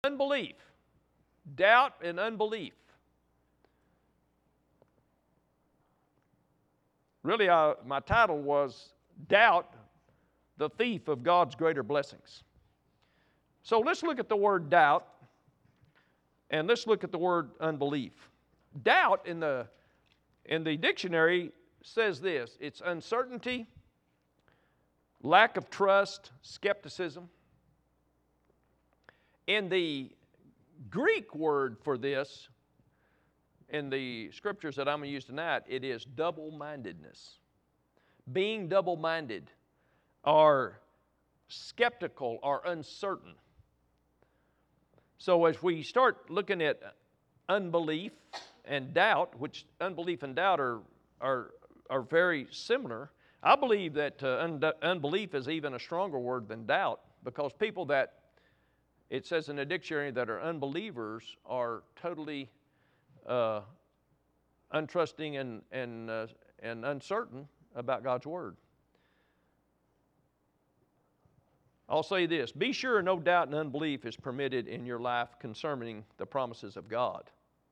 Unbelief. Doubt and unbelief. Really, my title was Doubt, the Thief of God's Greater Blessings. So let's look at the word doubt, and let's look at the word unbelief. Doubt in the dictionary says this: it's uncertainty, lack of trust, skepticism. In the Greek word for this, in the scriptures that I'm going to use tonight, it is double-mindedness. Being double-minded, or skeptical, or uncertain. So as we start looking at unbelief and doubt, which unbelief and doubt are very similar, I believe that unbelief is even a stronger word than doubt, because people that, it says in the dictionary, that are unbelievers are totally untrusting and uncertain about God's Word. I'll say this: be sure no doubt and unbelief is permitted in your life concerning the promises of God.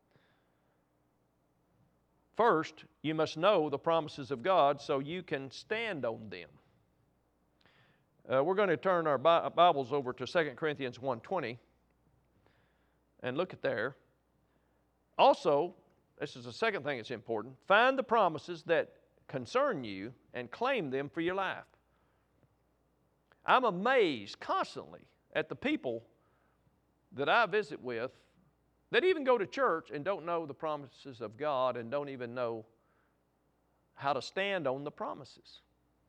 First, you must know the promises of God so you can stand on them. We're going to turn our Bibles over to 2 Corinthians 1:20 and look at there. Also, this is the second thing that's important: find the promises that concern you and claim them for your life. I'm amazed constantly at the people that I visit with that even go to church and don't know the promises of God and don't even know how to stand on the promises.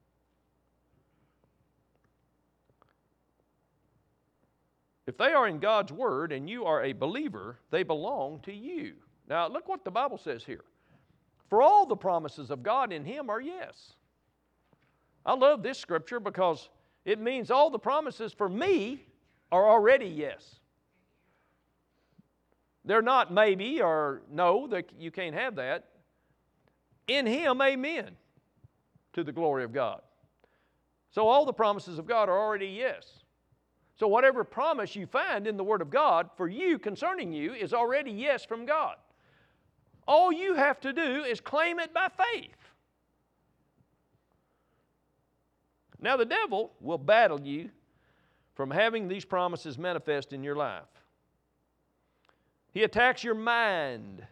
If they are in God's Word and you are a believer, they belong to you. Now, look what the Bible says here. For all the promises of God in Him are yes. I love this scripture because it means all the promises for me are already yes. They're not maybe or no, that you can't have that. In Him, amen, to the glory of God. So all the promises of God are already yes. So whatever promise you find in the Word of God for you, concerning you, is already yes from God. All you have to do is claim it by faith. Now the devil will battle you from having these promises manifest in your life. He attacks your mind.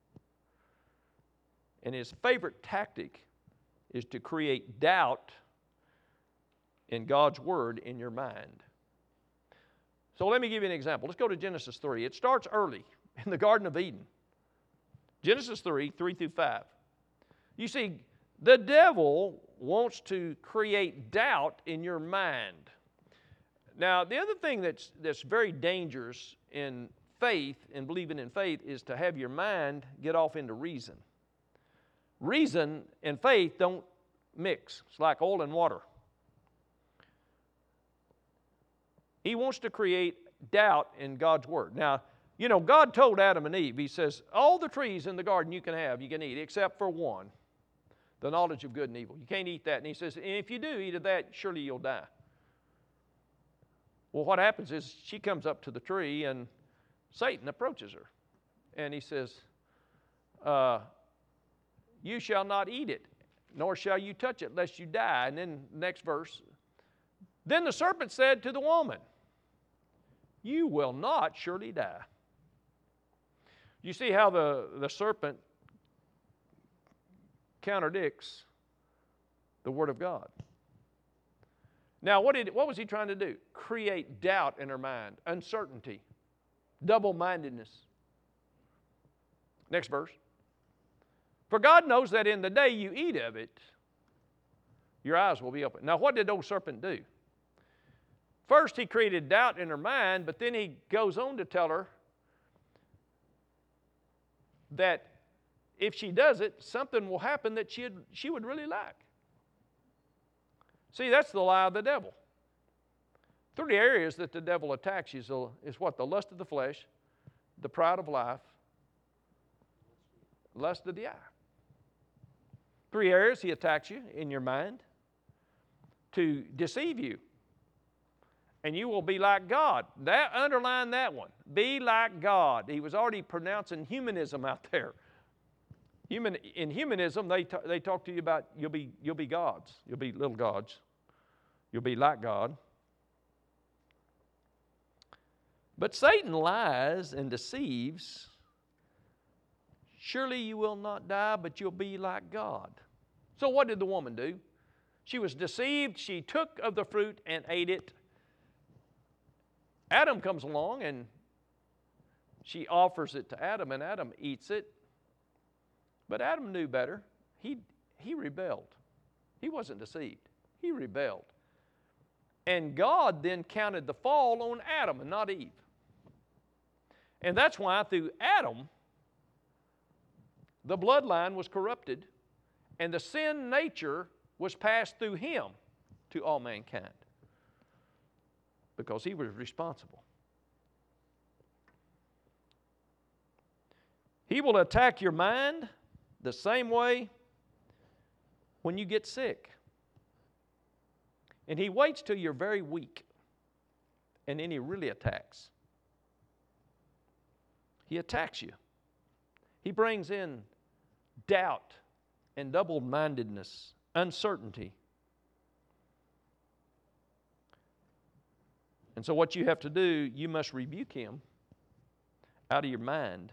And his favorite tactic is to create doubt in God's Word in your mind. So let me give you an example. Let's go to Genesis 3. It starts early in the Garden of Eden. Genesis 3, 3 through 5. You see, the devil wants to create doubt in your mind. Now, the other thing that's very dangerous in faith and believing in faith is to have your mind get off into reason. Reason and faith don't mix. It's like oil and water. He wants to create doubt in God's Word. Now, you know, God told Adam and Eve, He says, all the trees in the garden you can eat, except for one, the knowledge of good and evil. You can't eat that. And He says, and if you do eat of that, surely you'll die. Well, what happens is she comes up to the tree and Satan approaches her. And he says, you shall not eat it, nor shall you touch it, lest you die. And then next verse, then the serpent said to the woman, you will not surely die. You see how the serpent contradicts the Word of God. Now, what was he trying to do? Create doubt in her mind, uncertainty, double-mindedness. Next verse. For God knows that in the day you eat of it, your eyes will be open. Now, what did old serpent do? First, he created doubt in her mind, but then he goes on to tell her that if she does it, something will happen that she would really like. See, that's the lie of the devil. Three areas that the devil attacks you is what? The lust of the flesh, the pride of life, lust of the eye. Three areas he attacks you in your mind to deceive you. and you will be like God. Underline that one. Be like God. He was already pronouncing humanism out there. In humanism, they talk to you about you'll be gods. You'll be little gods. You'll be like God. But Satan lies and deceives. Surely you will not die, but you'll be like God. So what did the woman do? She was deceived. She took of the fruit and ate it. Adam comes along and she offers it to Adam, and Adam eats it. But Adam knew better. He rebelled. He wasn't deceived. He rebelled. And God then counted the fall on Adam and not Eve. And that's why through Adam, the bloodline was corrupted, and the sin nature was passed through him to all mankind, because he was responsible. He will attack your mind the same way when you get sick. And he waits till you're very weak, and then he really attacks. He attacks you. He brings in doubt and double-mindedness, uncertainty. And so what you have to do, you must rebuke him out of your mind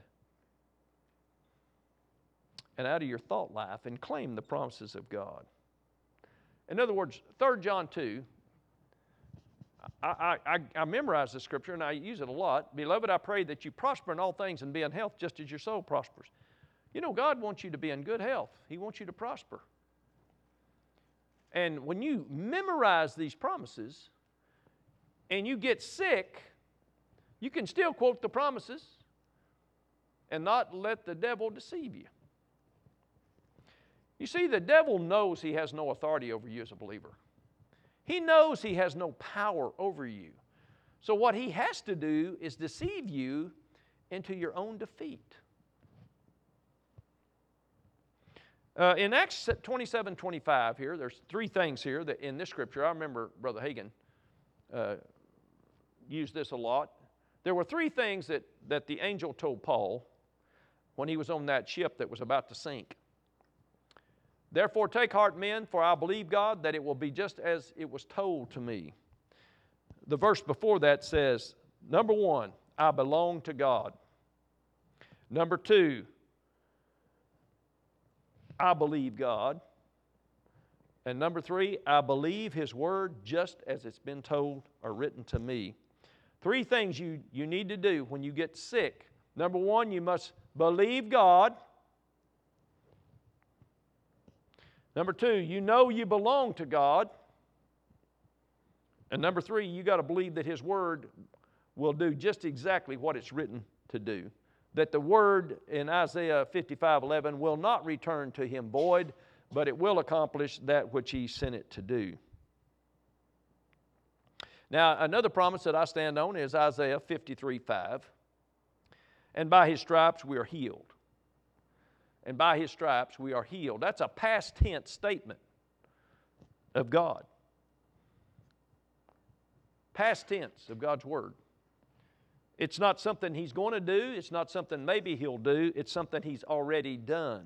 and out of your thought life and claim the promises of God. In other words, 3 John 2, I memorize the scripture and I use it a lot. Beloved, I pray that you prosper in all things and be in health just as your soul prospers. You know, God wants you to be in good health. He wants you to prosper. And when you memorize these promises and you get sick, you can still quote the promises and not let the devil deceive you. You see, the devil knows he has no authority over you as a believer. He knows he has no power over you. So what he has to do is deceive you into your own defeat. In Acts 27:25 here, there's 3 things here that in this scripture, I remember Brother Hagin used this a lot. There were 3 things that the angel told Paul when he was on that ship that was about to sink. Therefore take heart, men, for I believe God that it will be just as it was told to me. The verse before that says, number 1, I belong to God. Number 2, I believe God. And number 3, I believe His Word just as it's been told or written to me. 3 things you need to do when you get sick. Number 1, you must believe God. Number 2, you know you belong to God. And number 3, you got to believe that His Word will do just exactly what it's written to do. That the Word in Isaiah 55:11 will not return to Him void, but it will accomplish that which He sent it to do. Now, another promise that I stand on is Isaiah 53:5. And by His stripes we are healed. And by His stripes we are healed. That's a past tense statement of God. Past tense of God's Word. It's not something He's going to do. It's not something maybe He'll do. It's something He's already done.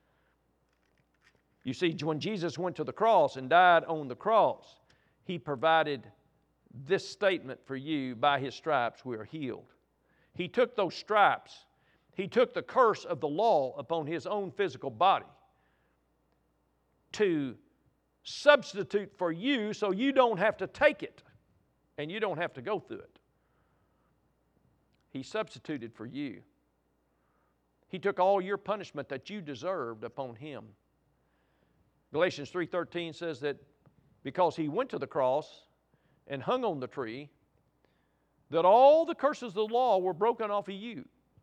You see, when Jesus went to the cross and died on the cross, He provided this statement for you: by His stripes we are healed. He took those stripes. He took the curse of the law upon His own physical body to substitute for you so you don't have to take it and you don't have to go through it. He substituted for you. He took all your punishment that you deserved upon Him. Galatians 3:13 says that because He went to the cross and hung on the tree, that all the curses of the law were broken off of you.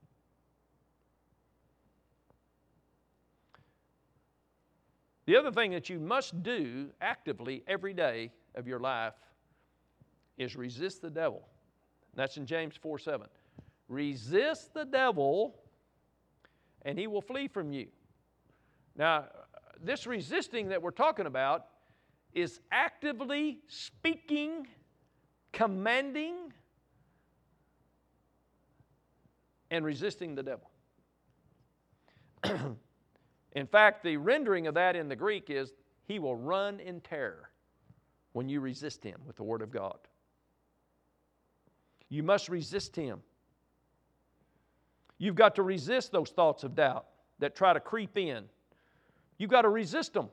The other thing that you must do actively every day of your life is resist the devil. That's in James 4:7. Resist the devil, and he will flee from you. Now, this resisting that we're talking about is actively speaking commanding and resisting the devil. In fact, the rendering of that in the Greek is, he will run in terror when you resist him with the Word of God. You must resist him. You've got to resist those thoughts of doubt that try to creep in. You've got to resist them.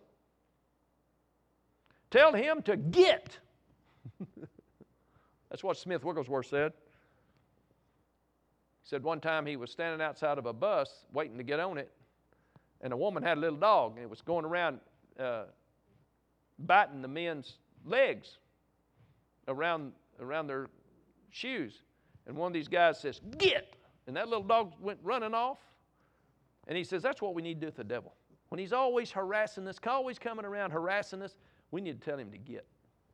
Tell him to get. That's what Smith Wigglesworth said. He said one time he was standing outside of a bus waiting to get on it, and a woman had a little dog, and it was going around biting the men's legs around their shoes. And one of these guys says, "Get!" And that little dog went running off. And he says, that's what we need to do with the devil. When he's always harassing us, always coming around harassing us, we need to tell him to get.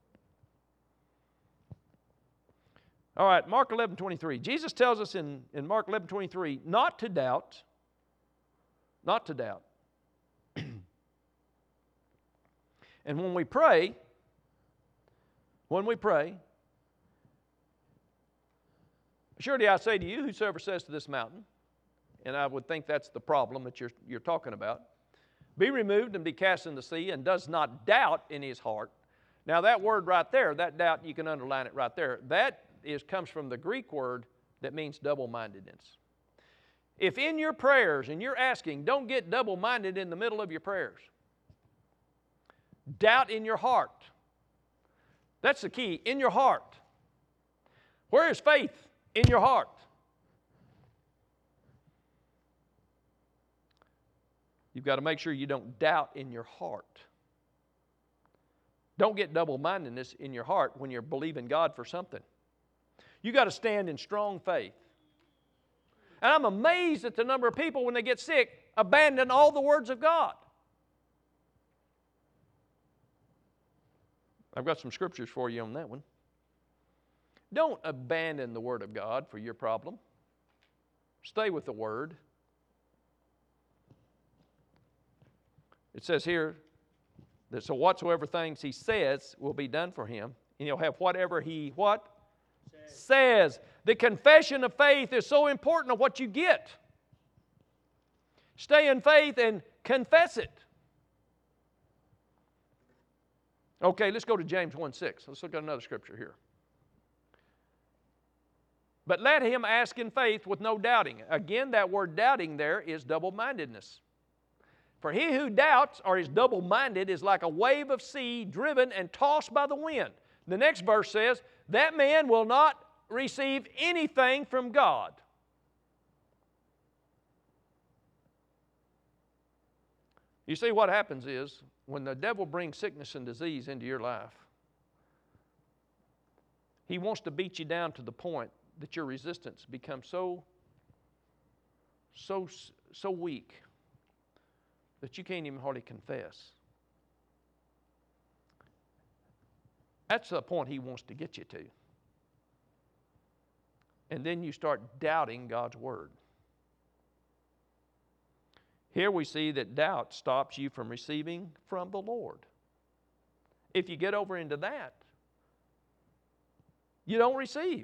All right, Mark 11:23. Jesus tells us in Mark 11:23 not to doubt. Not to doubt. And when we pray, surely I say to you, whosoever says to this mountain, and I would think that's the problem that you're talking about, be removed and be cast in the sea, and does not doubt in his heart. Now that word right there, that doubt, you can underline it right there. That comes from the Greek word that means double-mindedness. If in your prayers and you're asking, don't get double-minded in the middle of your prayers. Doubt in your heart. That's the key, in your heart. Where is faith? In your heart. You've got to make sure you don't doubt in your heart. Don't get double-mindedness in your heart when you're believing God for something. You've got to stand in strong faith. And I'm amazed at the number of people, when they get sick, abandon all the words of God. I've got some scriptures for you on that one. Don't abandon the Word of God for your problem. Stay with the Word. It says here that so whatsoever things he says will be done for him, and he'll have whatever he what? Says. The confession of faith is so important of what you get. Stay in faith and confess it. Okay, let's go to James 1:6. Let's look at another scripture here. But let him ask in faith with no doubting. Again, that word doubting there is double-mindedness. For he who doubts or is double-minded is like a wave of sea driven and tossed by the wind. The next verse says, that man will not receive anything from God. You see, what happens is, when the devil brings sickness and disease into your life, he wants to beat you down to the point that your resistance becomes so weak that you can't even hardly confess. That's the point he wants to get you to. And then you start doubting God's Word. Here we see that doubt stops you from receiving from the Lord. If you get over into that, you don't receive.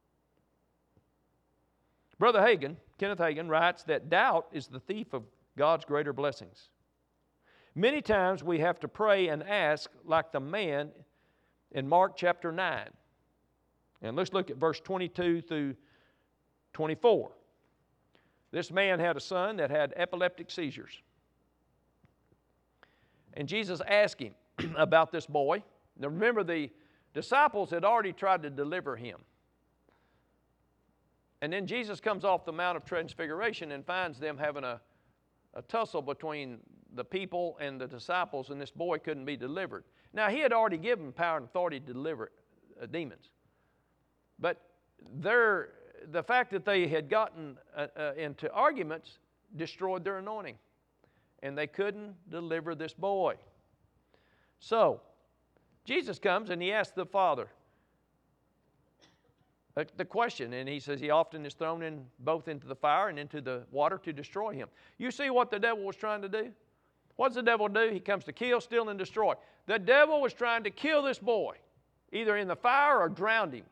Brother Hagin, Kenneth Hagin, writes that doubt is the thief of God's greater blessings. Many times we have to pray and ask like the man in Mark chapter 9. And let's look at verse 22 through 24. This man had a son that had epileptic seizures. And Jesus asked him about this boy. Now remember, the disciples had already tried to deliver him. And then Jesus comes off the Mount of Transfiguration and finds them having a tussle between the people and the disciples, and this boy couldn't be delivered. Now, he had already given power and authority to deliver demons. But the fact that they had gotten into arguments destroyed their anointing. And they couldn't deliver this boy. So, Jesus comes and he asks the Father the question, and he says he often is thrown both into the fire and into the water to destroy him. You see what the devil was trying to do? What does the devil do? He comes to kill, steal, and destroy. The devil was trying to kill this boy. either in the fire or drowned him.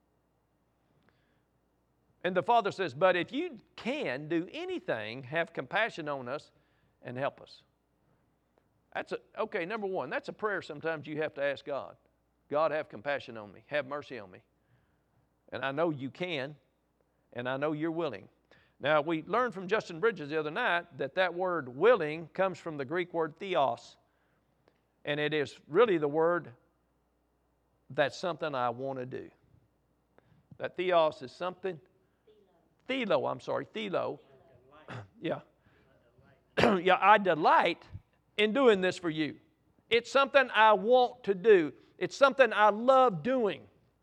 And the father says, but if you can do anything, have compassion on us and help us. Okay, number one, that's a prayer sometimes you have to ask God. God, have compassion on me. Have mercy on me. And I know you can, and I know you're willing. Now, we learned from Justin Bridges the other night that word willing comes from the Greek word theos. And it is really the word, that's something I want to do. That theos is something. Thelo. Yeah. Yeah, I delight in doing this for you. It's something I want to do. It's something I love doing.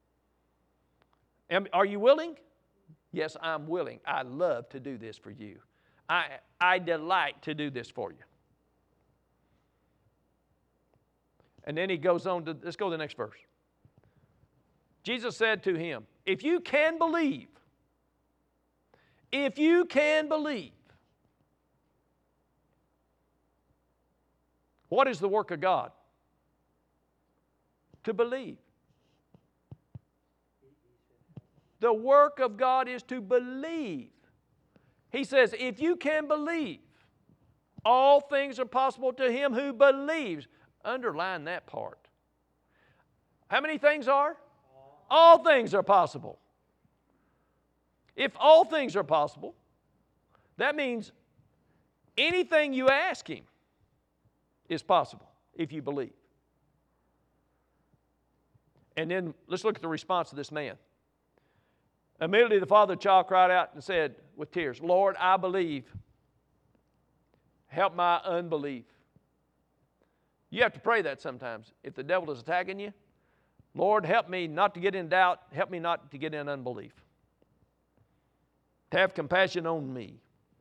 Are you willing? Yes, I'm willing. I love to do this for you. I delight to do this for you. And then he goes on to, let's go to the next verse. Jesus said to him, if you can believe, what is the work of God? To believe. The work of God is to believe. He says, if you can believe, all things are possible to him who believes. Underline that part. How many things are? All things are possible. If all things are possible, that means anything you ask him is possible if you believe. And then let's look at the response of this man. Immediately the father of the child cried out and said with tears, Lord, I believe. Help my unbelief. You have to pray that sometimes. If the devil is attacking you, Lord, help me not to get in doubt. Help me not to get in unbelief. To have compassion on me.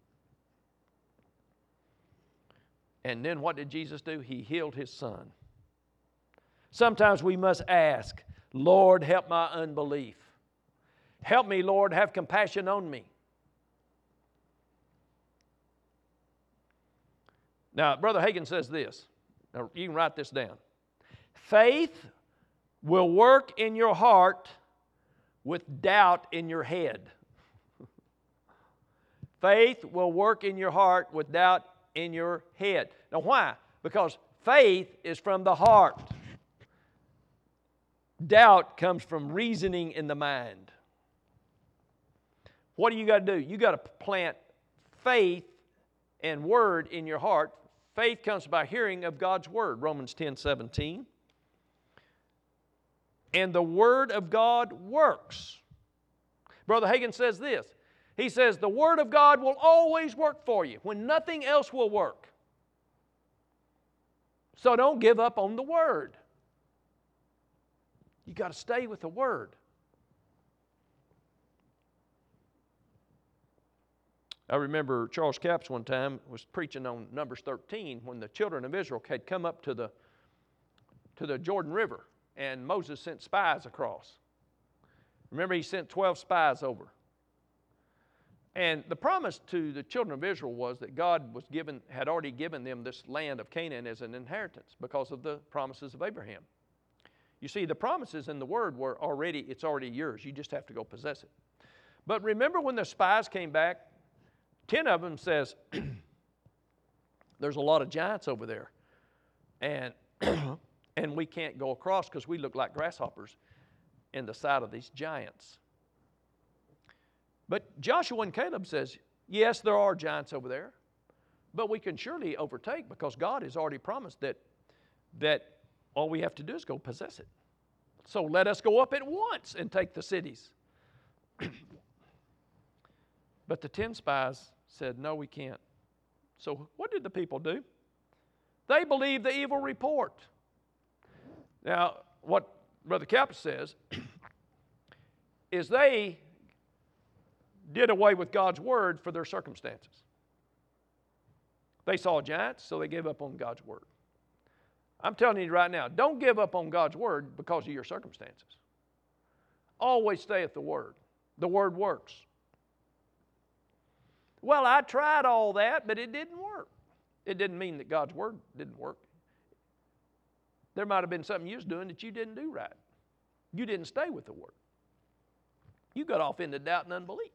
And then what did Jesus do? He healed his son. Sometimes we must ask, Lord, help my unbelief. Help me, Lord, have compassion on me. Now, Brother Hagin says this. Now, you can write this down. Faith will work in your heart with doubt in your head. Faith will work in your heart with doubt in your head. Now, why? Because faith is from the heart. Doubt comes from reasoning in the mind. What do you got to do? You got to plant faith and word in your heart. Faith comes by hearing of God's word, Romans 10:17. And the word of God works. Brother Hagin says this. He says the word of God will always work for you when nothing else will work. So don't give up on the word. You got to stay with the word. I remember Charles Capps one time was preaching on Numbers 13 when the children of Israel had come up to the Jordan River and Moses sent spies across. Remember, he sent 12 spies over. And the promise to the children of Israel was that God had already given them this land of Canaan as an inheritance because of the promises of Abraham. You see, the promises in the Word were it's already yours. You just have to go possess it. But remember when the spies came back, 10 of them says, there's a lot of giants over there. And we can't go across because we look like grasshoppers in the sight of these giants. But Joshua and Caleb says, yes, there are giants over there, but we can surely overtake because God has already promised that all we have to do is go possess it. So let us go up at once and take the cities. But the 10 spies said, no, we can't. So what did the people do? They believed the evil report. Now, what Brother Kappa says is they did away with God's word for their circumstances. They saw giants, so they gave up on God's word. I'm telling you right now, don't give up on God's word because of your circumstances. Always stay at the word. The word works. Well, I tried all that, but it didn't work. It didn't mean that God's word didn't work. There might have been something you was doing that you didn't do right. You didn't stay with the Word. You got off into doubt and unbelief.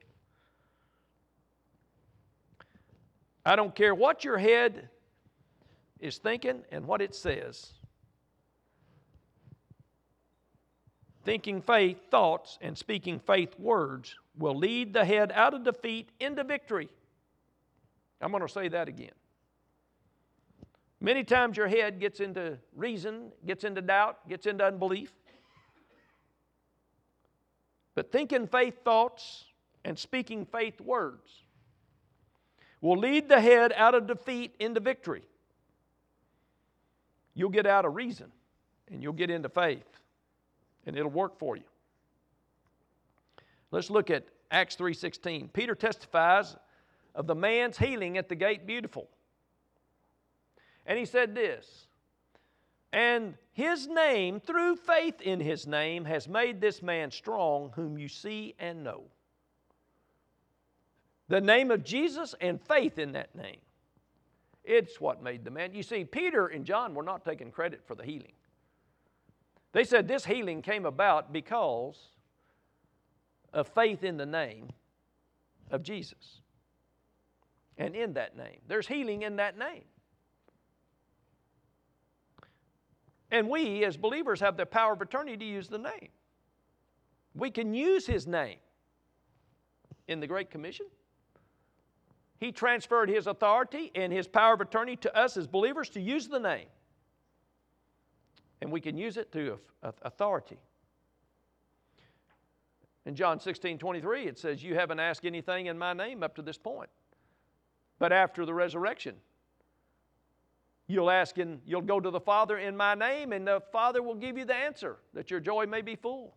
I don't care what your head is thinking and what it says. Thinking faith thoughts and speaking faith words will lead the head out of defeat into victory. I'm going to say that again. Many times your head gets into reason, gets into doubt, gets into unbelief. But thinking faith thoughts and speaking faith words will lead the head out of defeat into victory. You'll get out of reason and you'll get into faith, and it'll work for you. Let's look at Acts 3:16. Peter testifies of the man's healing at the gate beautiful. And he said this, and his name, through faith in his name, has made this man strong, whom you see and know. The name of Jesus and faith in that name. It's what made the man. You see, Peter and John were not taking credit for the healing. They said this healing came about because of faith in the name of Jesus. And in that name. There's healing in that name. And we, as believers, have the power of attorney to use the name. We can use His name in the Great Commission. He transferred His authority and His power of attorney to us as believers to use the name. And we can use it to authority. In John 16:23, it says, you haven't asked anything in my name up to this point. But after the resurrection, you'll go to the Father in my name, and the Father will give you the answer, that your joy may be full.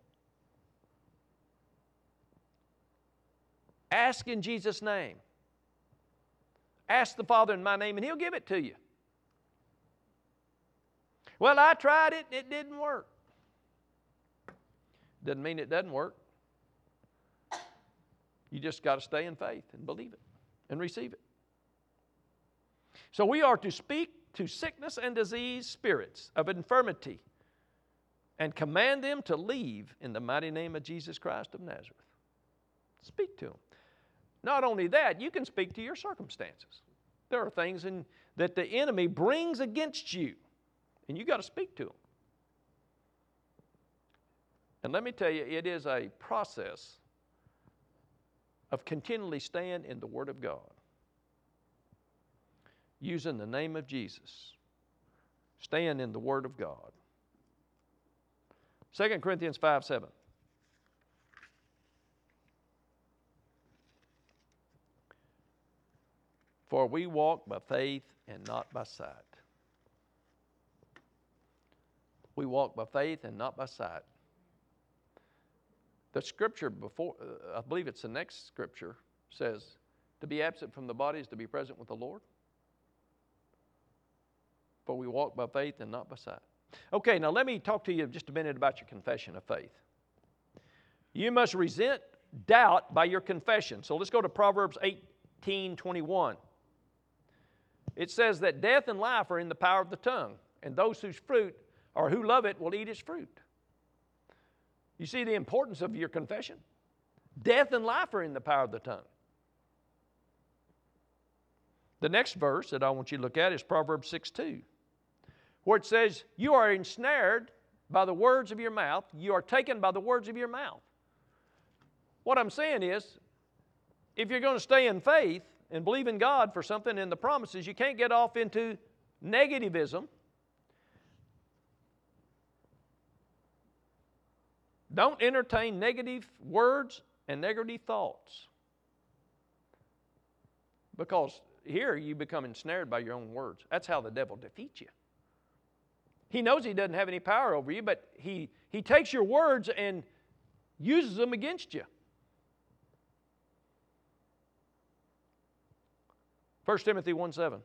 Ask in Jesus' name. Ask the Father in my name, and He'll give it to you. Well, I tried it, it didn't work. Doesn't mean it doesn't work. You just got to stay in faith and believe it and receive it. So we are to speak to sickness and disease spirits of infirmity and command them to leave in the mighty name of Jesus Christ of Nazareth. Speak to them. Not only that, you can speak to your circumstances. There are things that the enemy brings against you, and you got to speak to them. And let me tell you, it is a process of continually staying in the Word of God, using the name of Jesus, staying in the Word of God. 2 Corinthians 5:7. For we walk by faith and not by sight. We walk by faith and not by sight. The scripture before, I believe it's the next scripture, says, to be absent from the body is to be present with the Lord. For we walk by faith and not by sight. Okay, now let me talk to you just a minute about your confession of faith. You must resent doubt by your confession. So let's go to Proverbs 18:21. It says that death and life are in the power of the tongue, and those whose fruit or who love it will eat its fruit. You see the importance of your confession? Death and life are in the power of the tongue. The next verse that I want you to look at is Proverbs 6:2, where it says, you are ensnared by the words of your mouth. You are taken by the words of your mouth. What I'm saying is, if you're going to stay in faith and believe in God for something in the promises, you can't get off into negativism. Don't entertain negative words and negative thoughts. Because here you become ensnared by your own words. That's how the devil defeats you. He knows he doesn't have any power over you, but he takes your words and uses them against you. 1 Timothy 1:7.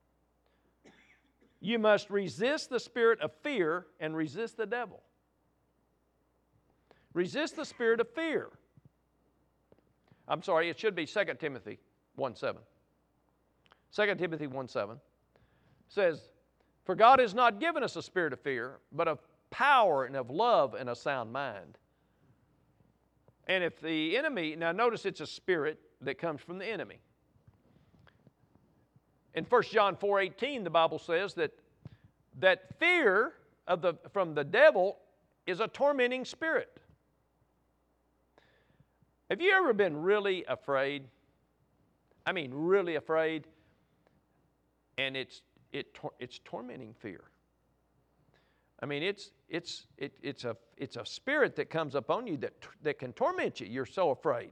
You must resist the spirit of fear and resist the devil. Resist the spirit of fear. I'm sorry, it should be 2 Timothy 1:7. 2 Timothy 1:7 says, for God has not given us a spirit of fear, but of power and of love and a sound mind. And if the enemy, now notice it's a spirit that comes from the enemy. In 1 John 4:18, the Bible says that fear from the devil is a tormenting spirit. Have you ever been really afraid? I mean, really afraid, and it's tormenting fear. I mean, it's a spirit that comes upon you that can torment you. You're so afraid.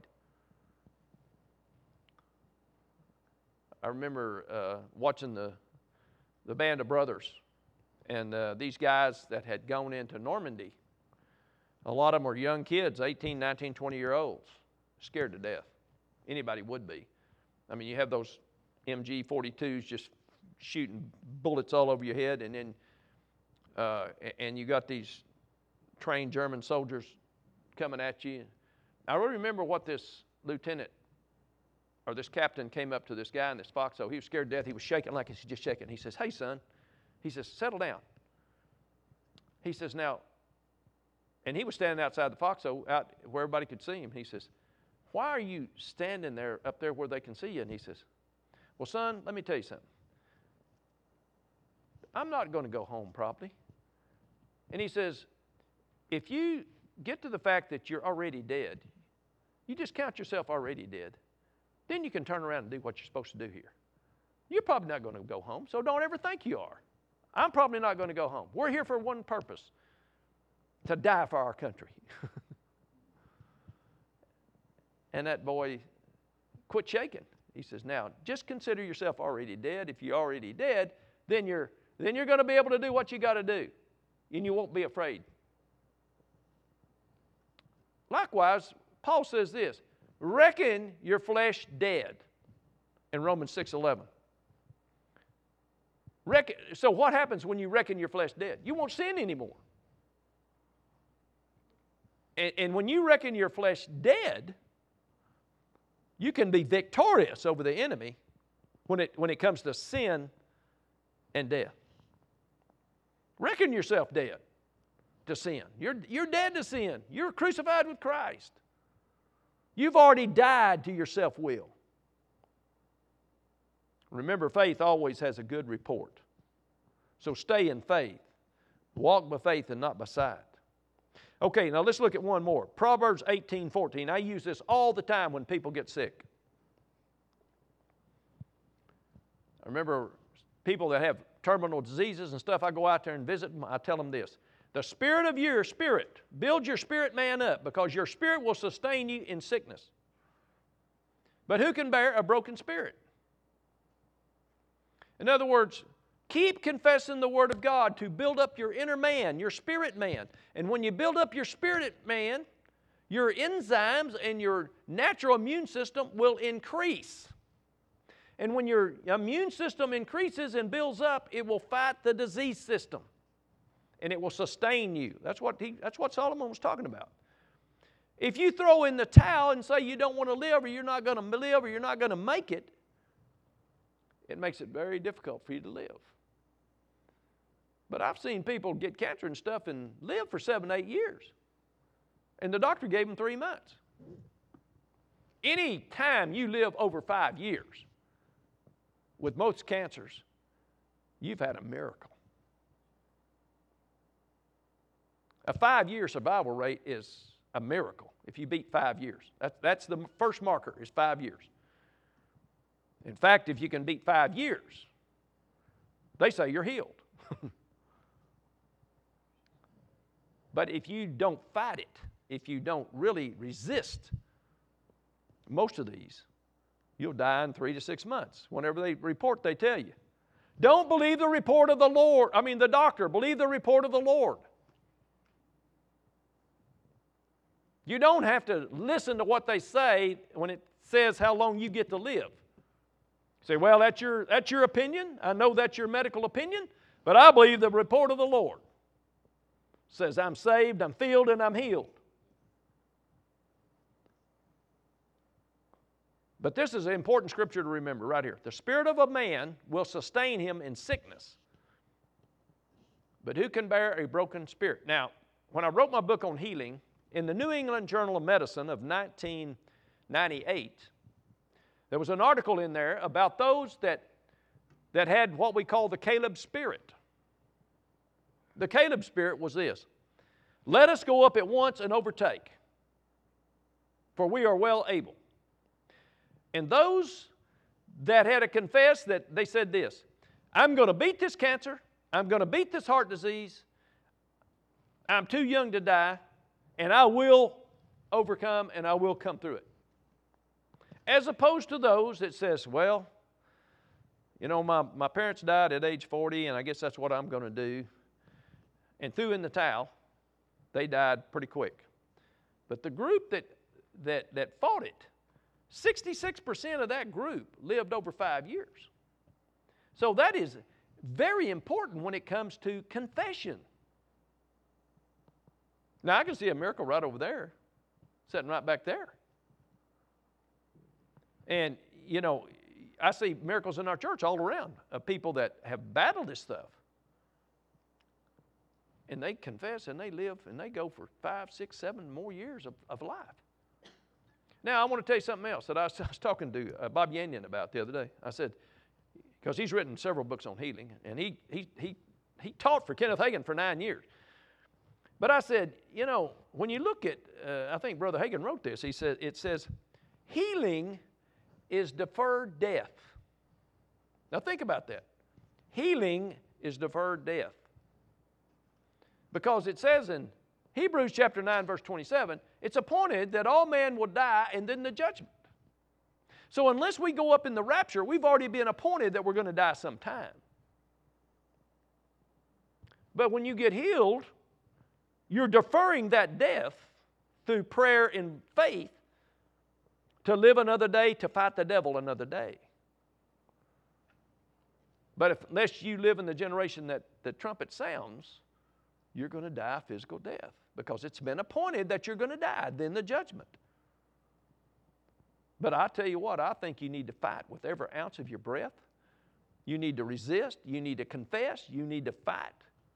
I remember watching the Band of Brothers, and these guys that had gone into Normandy. A lot of them were young kids, 18, 19, 20-year-olds, scared to death. Anybody would be. I mean, you have those MG-42s just shooting bullets all over your head, and then and you got these trained German soldiers coming at you. I really remember what this lieutenant or this captain came up to this guy in this foxhole. He was scared to death. He was shaking like he's just shaking. He says, "Hey, son," he says, "settle down." He says, "Now," and he was standing outside the foxhole, out where everybody could see him. He says, "Why are you standing there up there where they can see you?" And he says, "Well, son, let me tell you something. I'm not going to go home probably." And he says, if you get to the fact that you're already dead, you just count yourself already dead, then you can turn around and do what you're supposed to do here. You're probably not going to go home, so don't ever think you are. I'm probably not going to go home. We're here for one purpose, to die for our country. And that boy quit shaking. He says, now, just consider yourself already dead. If you're already dead, then you're going to be able to do what you got to do, and you won't be afraid. Likewise, Paul says this, reckon your flesh dead in Romans 6:11. So what happens when you reckon your flesh dead? You won't sin anymore. And when you reckon your flesh dead, you can be victorious over the enemy when it comes to sin and death. Reckon yourself dead to sin. You're dead to sin. You're crucified with Christ. You've already died to your self-will. Remember, faith always has a good report. So stay in faith. Walk by faith and not by sight. Okay, now let's look at one more. Proverbs 18:14. I use this all the time when people get sick. I remember people that have terminal diseases and stuff, I go out there and visit them. I tell them this. The spirit of your spirit, build your spirit man up, because your spirit will sustain you in sickness. But who can bear a broken spirit? In other words, keep confessing the Word of God to build up your inner man, your spirit man. And when you build up your spirit man, your enzymes and your natural immune system will increase. And when your immune system increases and builds up, it will fight the disease system. And it will sustain you. That's what Solomon was talking about. If you throw in the towel and say you don't want to live, or you're not going to live, or you're not going to make it, it makes it very difficult for you to live. But I've seen people get cancer and stuff and live for 7, 8 years. And the doctor gave them 3 months. Any time you live over 5 years, with most cancers, you've had a miracle. A 5-year survival rate is a miracle if you beat 5 years. That's the first marker, is 5 years. In fact, if you can beat 5 years, they say you're healed. But if you don't fight it, if you don't really resist most of these, you'll die in 3 to 6 months. Whenever they report, they tell you. Don't believe the report of the doctor. Believe the report of the Lord. You don't have to listen to what they say when it says how long you get to live. Say, well, that's your opinion. I know that's your medical opinion, but I believe the report of the Lord. It says I'm saved, I'm filled, and I'm healed. But this is an important scripture to remember right here. The spirit of a man will sustain him in sickness, But who can bear a broken spirit? Now, when I wrote my book on healing, in the New England Journal of Medicine of 1998, there was an article in there about those that had what we call the Caleb spirit. The Caleb spirit was this: let us go up at once and overtake, for we are well able. And those that had to confess, that they said this: I'm going to beat this cancer, I'm going to beat this heart disease, I'm too young to die, and I will overcome and I will come through it. As opposed to those that says, well, you know, my parents died at age 40, and I guess that's what I'm going to do, and threw in the towel. They died pretty quick. But the group that fought it, 66% of that group lived over 5 years. So that is very important when it comes to confession. Now, I can see a miracle right over there, sitting right back there. And, you know, I see miracles in our church all around of people that have battled this stuff. And they confess and they live and they go for 5, 6, 7 more years of life. Now, I want to tell you something else that I was talking to Bob Yanyan about the other day. I said, because he's written several books on healing, and he taught for Kenneth Hagin for 9 years. But I said, you know, when you look at, I think Brother Hagin wrote this, it says, healing is deferred death. Now think about that. Healing is deferred death. Because it says in Hebrews chapter 9, verse 27, it's appointed that all men will die and then the judgment. So unless we go up in the rapture, we've already been appointed that we're going to die sometime. But when you get healed, you're deferring that death through prayer and faith to live another day, to fight the devil another day. But unless you live in the generation that the trumpet sounds, you're going to die a physical death, because it's been appointed that you're going to die, then the judgment. But I tell you what, I think you need to fight with every ounce of your breath. You need to resist. You need to confess. You need to fight.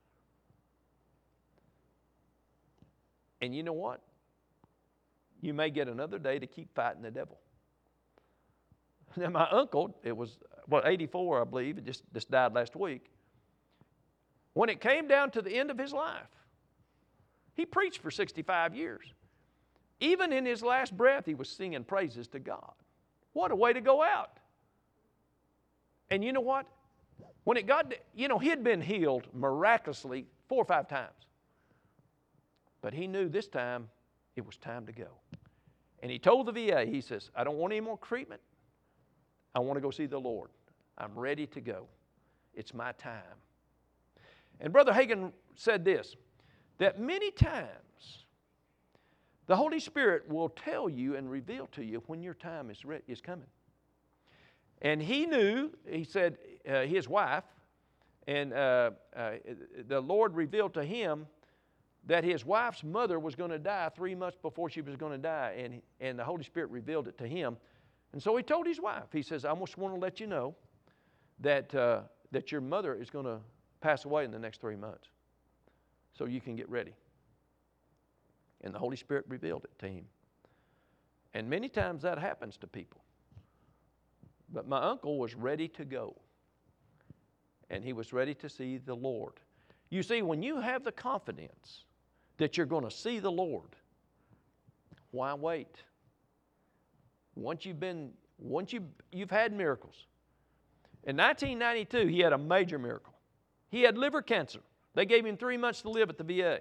And you know what? You may get another day to keep fighting the devil. Now, my uncle, it was, 84, I believe, it just died last week. When it came down to the end of his life, he preached for 65 years. Even in his last breath, he was singing praises to God. What a way to go out. And you know what? When it got, he had been healed miraculously 4 or 5 times. But he knew this time it was time to go. And he told the VA, he says, I don't want any more treatment. I want to go see the Lord. I'm ready to go. It's my time. And Brother Hagin said this, that many times the Holy Spirit will tell you and reveal to you when your time is coming. And he knew, he said, his wife, and the Lord revealed to him that his wife's mother was going to die 3 months before she was going to die, and the Holy Spirit revealed it to him. And so he told his wife, he says, I just want to let you know that your mother is going to pass away in the next 3 months, so you can get ready. And the Holy Spirit revealed it to him. And many times that happens to people. But my uncle was ready to go. And he was ready to see the Lord. You see, when you have the confidence that you're going to see the Lord, why wait? Once you've had miracles. In 1992, he had a major miracle. He had liver cancer. They gave him 3 months to live at the VA.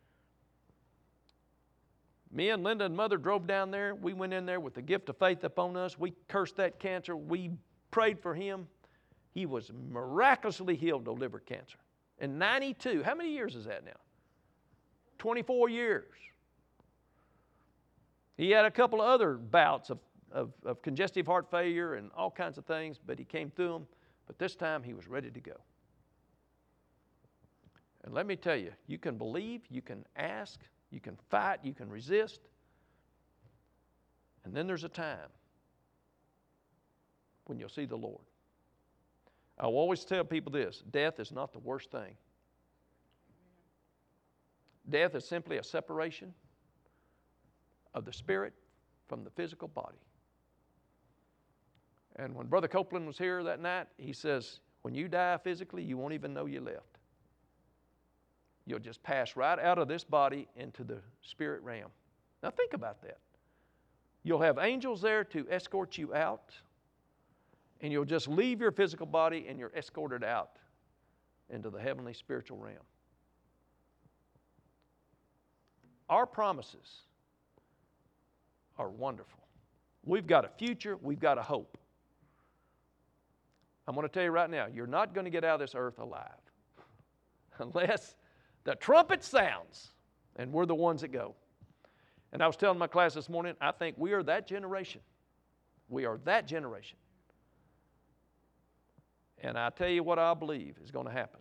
Me and Linda and Mother drove down there. We went in there with the gift of faith upon us. We cursed that cancer. We prayed for him. He was miraculously healed of liver cancer. In 92, how many years is that now? 24 years. He had a couple of other bouts of congestive heart failure and all kinds of things, but he came through them. But this time he was ready to go. And let me tell you, you can believe, you can ask, you can fight, you can resist. And then there's a time when you'll see the Lord. I will always tell people this, death is not the worst thing. Death is simply a separation of the spirit from the physical body. And when Brother Copeland was here that night, he says, when you die physically, you won't even know you left. You'll just pass right out of this body into the spirit realm. Now think about that. You'll have angels there to escort you out, and you'll just leave your physical body and you're escorted out into the heavenly spiritual realm. Our promises are wonderful. We've got a future, we've got a hope. I'm going to tell you right now, you're not going to get out of this earth alive unless the trumpet sounds and we're the ones that go. And I was telling my class this morning, I think we are that generation. We are that generation. And I tell you what I believe is going to happen.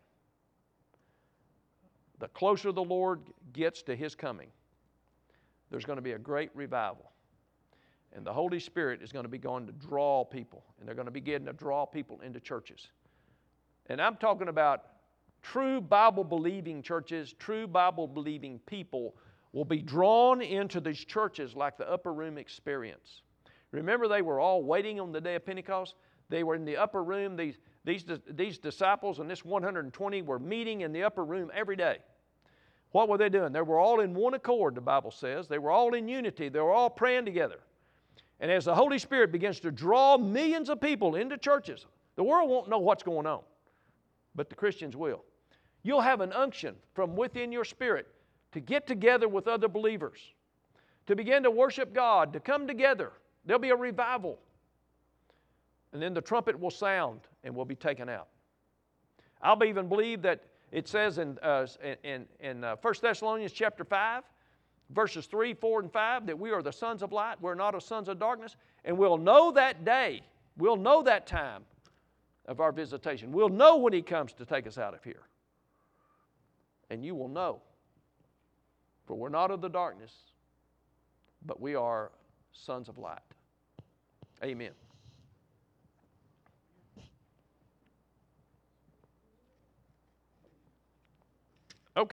The closer the Lord gets to His coming, there's going to be a great revival. And the Holy Spirit is going to be going to draw people. And they're going to begin to draw people into churches. And I'm talking about true Bible-believing churches, true Bible-believing people will be drawn into these churches like the upper room experience. Remember, they were all waiting on the day of Pentecost? They were in the upper room. These disciples and this 120 were meeting in the upper room every day. What were they doing? They were all in one accord, the Bible says. They were all in unity. They were all praying together. And as the Holy Spirit begins to draw millions of people into churches, the world won't know what's going on, but the Christians will. You'll have an unction from within your spirit to get together with other believers, to begin to worship God, to come together. There'll be a revival. And then the trumpet will sound and we'll be taken out. I'll even believe that it says in 1 Thessalonians chapter 5, verses 3, 4, and 5, that we are the sons of light. We're not of sons of darkness. And we'll know that day. We'll know that time of our visitation. We'll know when He comes to take us out of here. And you will know. For we're not of the darkness, but we are sons of light. Amen.